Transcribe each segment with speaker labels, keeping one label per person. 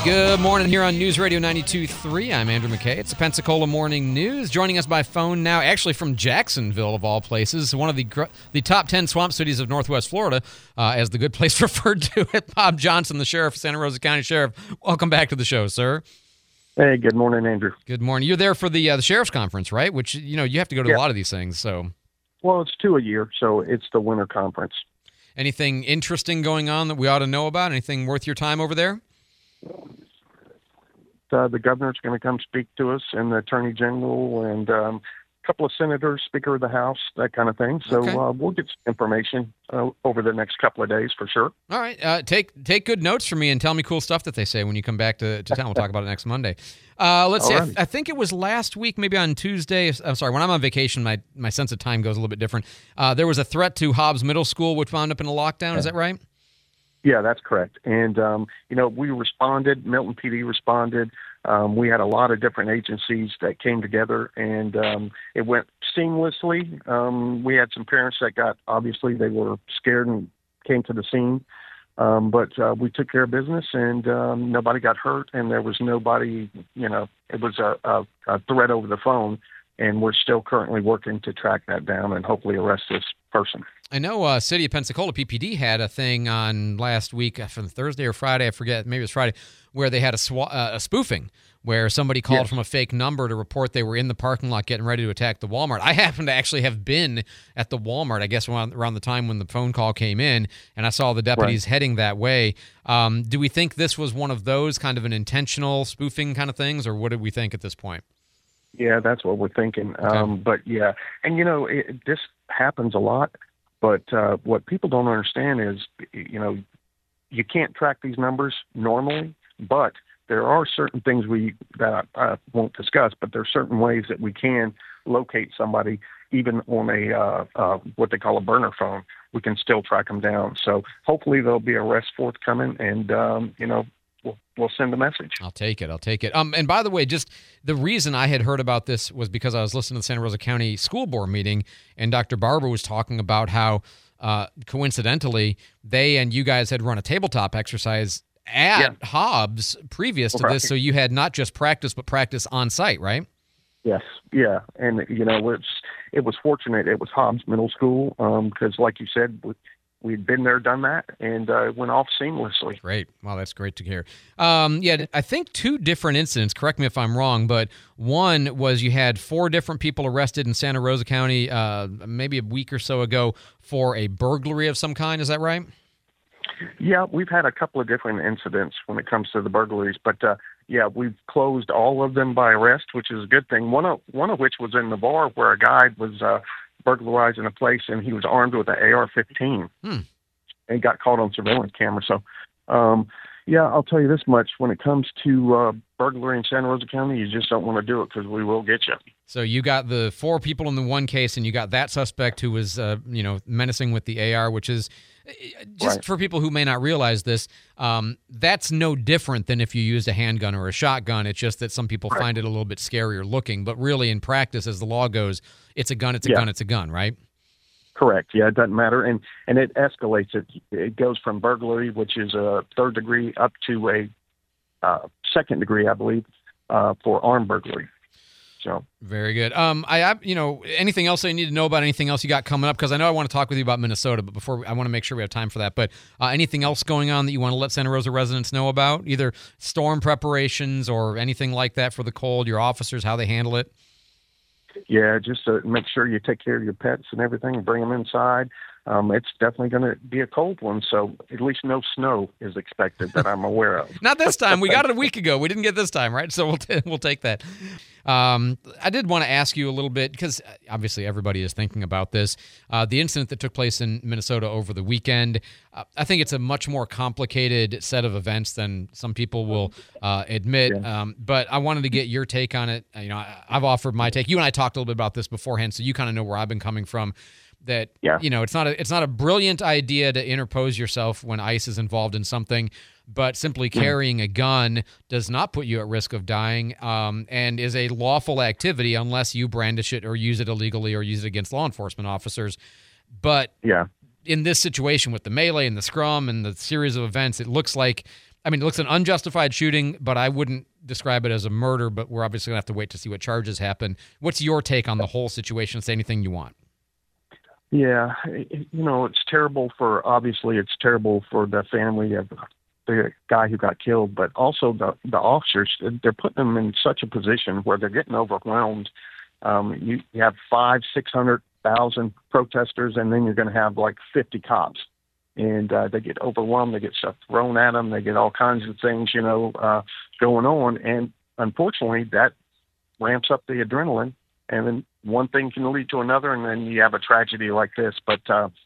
Speaker 1: Good morning here on News Radio 92.3. I'm Andrew McKay. It's the Pensacola Morning News. Joining us by phone now, actually from Jacksonville, of all places, one of the top 10 swamp cities of Northwest Florida, as the good place referred to it, Bob Johnson, the sheriff, Santa Rosa County Sheriff. Welcome back to the show, sir.
Speaker 2: Hey, good morning, Andrew.
Speaker 1: Good morning. You're there for the sheriff's conference, right? Which, you have to go to a lot of these things, so.
Speaker 2: Well, it's 2 a year, so it's the winter conference.
Speaker 1: Anything interesting going on that we ought to know about? Anything worth your time over there?
Speaker 2: The governor's going to come speak to us, and the attorney general, and a couple of senators, Speaker of the House, that kind of thing. So
Speaker 1: Okay.
Speaker 2: We'll get some information over the next couple of days for sure.
Speaker 1: All right. Take good notes for me and tell me cool stuff that they say when you come back to town. We'll talk about it next Monday. Let's see. I think it was last week, maybe on Tuesday. I'm sorry. When I'm on vacation, my sense of time goes a little bit different. There was a threat to Hobbs Middle School, which wound up in a lockdown. Is that right?
Speaker 2: Yeah, that's correct. And, we responded. Milton PD responded. We had a lot of different agencies that came together, and it went seamlessly. We had some parents that obviously they were scared and came to the scene. But we took care of business, and nobody got hurt, and there was nobody, it was a threat over the phone, and we're still currently working to track that down and hopefully arrest this person.
Speaker 1: I know City of Pensacola, PPD, had a thing on last week, from Thursday or Friday, I forget, maybe it was Friday, where they had a spoofing, where somebody called from a fake number to report they were in the parking lot getting ready to attack the Walmart. I happen to actually have been at the Walmart, I guess, around the time when the phone call came in, and I saw the deputies heading that way. Do we think this was one of those kind of an intentional spoofing kind of things, or what do we think at this point?
Speaker 2: Yeah, that's what we're thinking.
Speaker 1: Okay.
Speaker 2: But yeah, and this happens a lot. But what people don't understand is, you can't track these numbers normally. But there are certain things that I won't discuss. But there are certain ways that we can locate somebody, even on a what they call a burner phone. We can still track them down. So hopefully there'll be arrests forthcoming, and We'll send a message.
Speaker 1: I'll take it. And by the way, just the reason I had heard about this was because I was listening to the Santa Rosa County School Board meeting, and Dr. Barber was talking about how, coincidentally, they and you guys had run a tabletop exercise at Hobbs previous to this, so you had not just practice, but practice on site, right?
Speaker 2: Yes, yeah, and it was fortunate. It was Hobbs Middle School because, like you said, we'd been there, done that, and it went off seamlessly.
Speaker 1: Great. Wow, that's great to hear. I think 2 different incidents, correct me if I'm wrong, but one was you had 4 different people arrested in Santa Rosa County maybe a week or so ago for a burglary of some kind. Is that right?
Speaker 2: Yeah, we've had a couple of different incidents when it comes to the burglaries, but we've closed all of them by arrest, which is a good thing. One of which was in Navarre, where a guy was burglarizing a place, and he was armed with an AR-15 and got caught on surveillance camera. So, I'll tell you this much. When it comes to burglary in Santa Rosa County, you just don't want to do it because we will get you. So
Speaker 1: you got the 4 people in the one case, and you got that suspect who was, menacing with the AR, which is, just for people who may not realize this, that's no different than if you used a handgun or a shotgun. It's just that some people find it a little bit scarier looking. But really, in practice, as the law goes, it's a gun, it's a gun, right?
Speaker 2: Correct. Yeah, it doesn't matter. And it escalates. It goes from burglary, which is a 3rd degree, up to a 2nd degree, I believe, for armed burglary. So
Speaker 1: very good. Anything else I need to know about? Anything else you got coming up? Because I know I want to talk with you about Minnesota, but before I want to make sure we have time for that. But anything else going on that you want to let Santa Rosa residents know about? Either storm preparations or anything like that for the cold, your officers, how they handle it?
Speaker 2: Yeah, just to make sure you take care of your pets and everything and bring them inside. It's definitely going to be a cold one, so at least no snow is expected that I'm aware of.
Speaker 1: Not this time. We got it a week ago. We didn't get this time, right? So we'll take that. I did want to ask you a little bit, because obviously everybody is thinking about this. The incident that took place in Minnesota over the weekend, I think it's a much more complicated set of events than some people will admit.
Speaker 2: Yeah.
Speaker 1: But I wanted to get your take on it. I've offered my take. You and I talked a little bit about this beforehand, so you kind of know where I've been coming from. That it's not a brilliant idea to interpose yourself when ICE is involved in something, but simply carrying a gun does not put you at risk of dying, and is a lawful activity unless you brandish it or use it illegally or use it against law enforcement officers. But in this situation with the melee and the scrum and the series of events, it looks like I mean, it looks an unjustified shooting, but I wouldn't describe it as a murder, but we're obviously going to have to wait to see what charges happen. What's your take on the whole situation? Say anything you want.
Speaker 2: Yeah, it's terrible obviously it's terrible for the family of the guy who got killed, but also the officers. They're putting them in such a position where they're getting overwhelmed. You have 500,000-600,000 protesters, and then you're going to have like 50 cops. And they get overwhelmed. They get stuff thrown at them. They get all kinds of things, going on. And unfortunately, that ramps up the adrenaline. And then one thing can lead to another, and then you have a tragedy like this. But,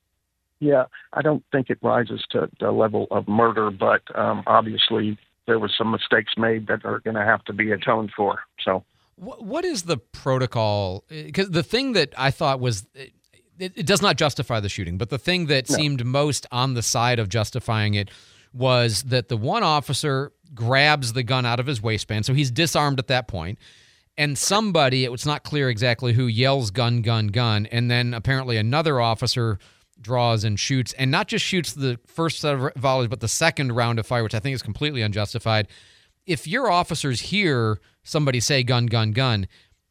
Speaker 2: I don't think it rises to the level of murder. But obviously, there were some mistakes made that are going to have to be atoned for. So,
Speaker 1: what is the protocol? Because the thing that I thought was... It does not justify the shooting, but the thing that seemed most on the side of justifying it was that the one officer grabs the gun out of his waistband, so he's disarmed at that point, and somebody, it's not clear exactly who, yells gun, gun, gun, and then apparently another officer draws and shoots, and not just shoots the first set of volleys, but the second round of fire, which I think is completely unjustified. If your officers hear somebody say gun, gun, gun,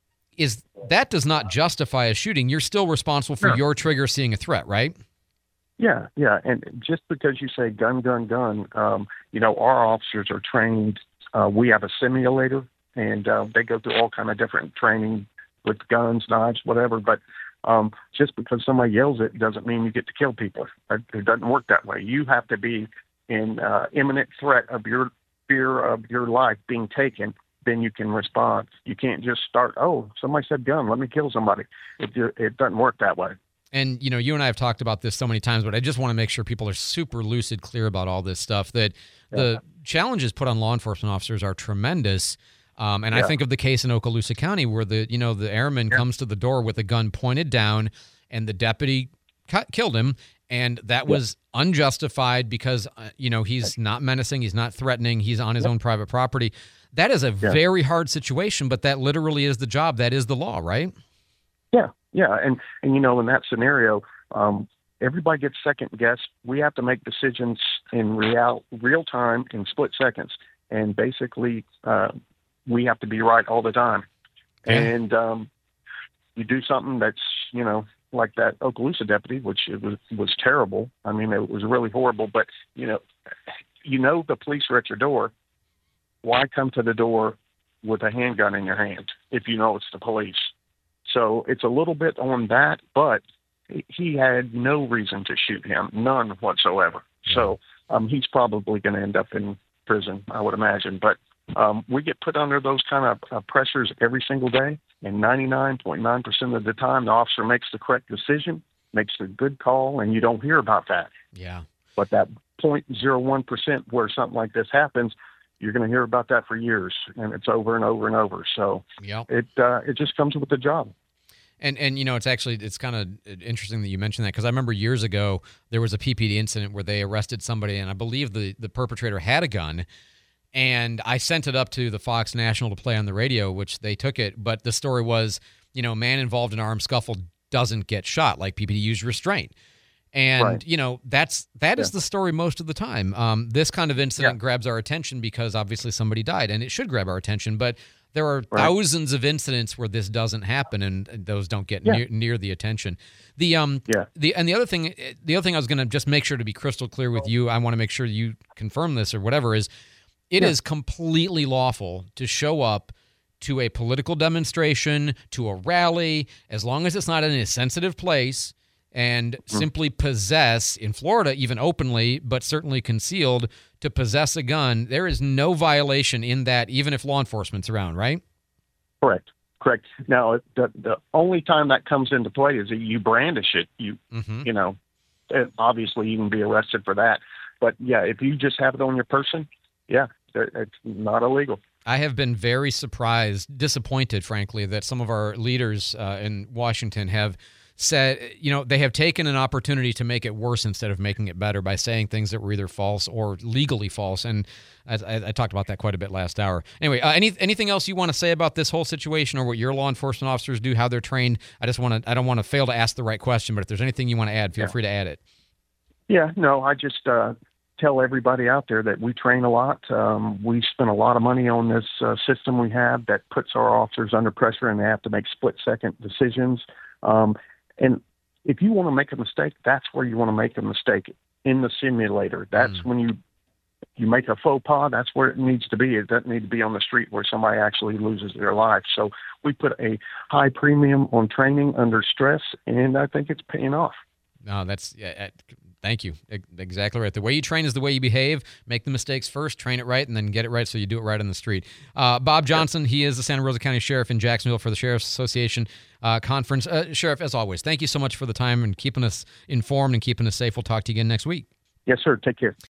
Speaker 1: that does not justify a shooting. You're still responsible for your trigger seeing a threat, right?
Speaker 2: Yeah. And just because you say gun, gun, gun, our officers are trained. We have a simulator, and they go through all kind of different training with guns, knives, whatever. But just because somebody yells it doesn't mean you get to kill people. It doesn't work that way. You have to be in imminent threat of your fear of your life being taken. Then you can respond. You can't just start, somebody said gun, let me kill somebody. It doesn't work that way.
Speaker 1: And, you and I have talked about this so many times, but I just want to make sure people are super lucid, clear about all this stuff, that the challenges put on law enforcement officers are tremendous. I think of the case in Okaloosa County where the airman comes to the door with a gun pointed down and the deputy killed him. And that was unjustified because, he's not menacing, he's not threatening, he's on his own private property. That is a very hard situation, but that literally is the job. That is the law, right?
Speaker 2: Yeah. And in that scenario, everybody gets second guess. We have to make decisions in real time in split seconds. And basically, we have to be right all the time. Yeah. And you do something that's, like that Okaloosa deputy, which was terrible. I mean, it was really horrible. But, the police are at your door. Why come to the door with a handgun in your hand if you know it's the police? So it's a little bit on that, but he had no reason to shoot him, none whatsoever. So he's probably going to end up in prison, I would imagine. But we get put under those kind of pressures every single day, and 99.9% of the time the officer makes the correct decision, makes a good call, and you don't hear about that.
Speaker 1: Yeah.
Speaker 2: But that 0.01% where something like this happens, you're going to hear about that for years, and it's over and over and over. So it just comes with the job.
Speaker 1: And it's kind of interesting that you mentioned that, because I remember years ago there was a PPD incident where they arrested somebody, and I believe the perpetrator had a gun, and I sent it up to the Fox National to play on the radio, which they took it. But the story was, man involved in an armed scuffle doesn't get shot, like PPD used restraint. And, that is the story most of the time. This kind of incident grabs our attention because obviously somebody died, and it should grab our attention. But there are thousands of incidents where this doesn't happen, and those don't get near the attention. The other thing I was going to just make sure to be crystal clear with you, I want to make sure you confirm this or whatever, is it is completely lawful to show up to a political demonstration, to a rally, as long as it's not in a sensitive place, and simply possess, in Florida even openly, but certainly concealed, to possess a gun. There is no violation in that, even if law enforcement's around, right?
Speaker 2: Correct. Now, the only time that comes into play is that you brandish it. Obviously you can be arrested for that. But, if you just have it on your person, it's not illegal.
Speaker 1: I have been very disappointed, frankly, that some of our leaders in Washington have said, they have taken an opportunity to make it worse instead of making it better by saying things that were either false or legally false. And I talked about that quite a bit last hour. Anyway, anything else you want to say about this whole situation or what your law enforcement officers do, how they're trained? I don't want to fail to ask the right question, but if there's anything you want to add, feel free to add it.
Speaker 2: Yeah, no, I just, tell everybody out there that we train a lot. We spend a lot of money on this system we have that puts our officers under pressure, and they have to make split-second decisions. And if you want to make a mistake, that's where you want to make a mistake, in the simulator. That's when you make a faux pas. That's where it needs to be. It doesn't need to be on the street where somebody actually loses their life. So we put a high premium on training under stress, and I think it's paying off.
Speaker 1: No, thank you. Exactly right. The way you train is the way you behave. Make the mistakes first, train it right, and then get it right so you do it right on the street. Bob Johnson, he is the Santa Rosa County Sheriff in Jacksonville for the Sheriff's Association Conference. Sheriff, as always, thank you so much for the time and keeping us informed and keeping us safe. We'll talk to you again next week.
Speaker 2: Yes, sir. Take care.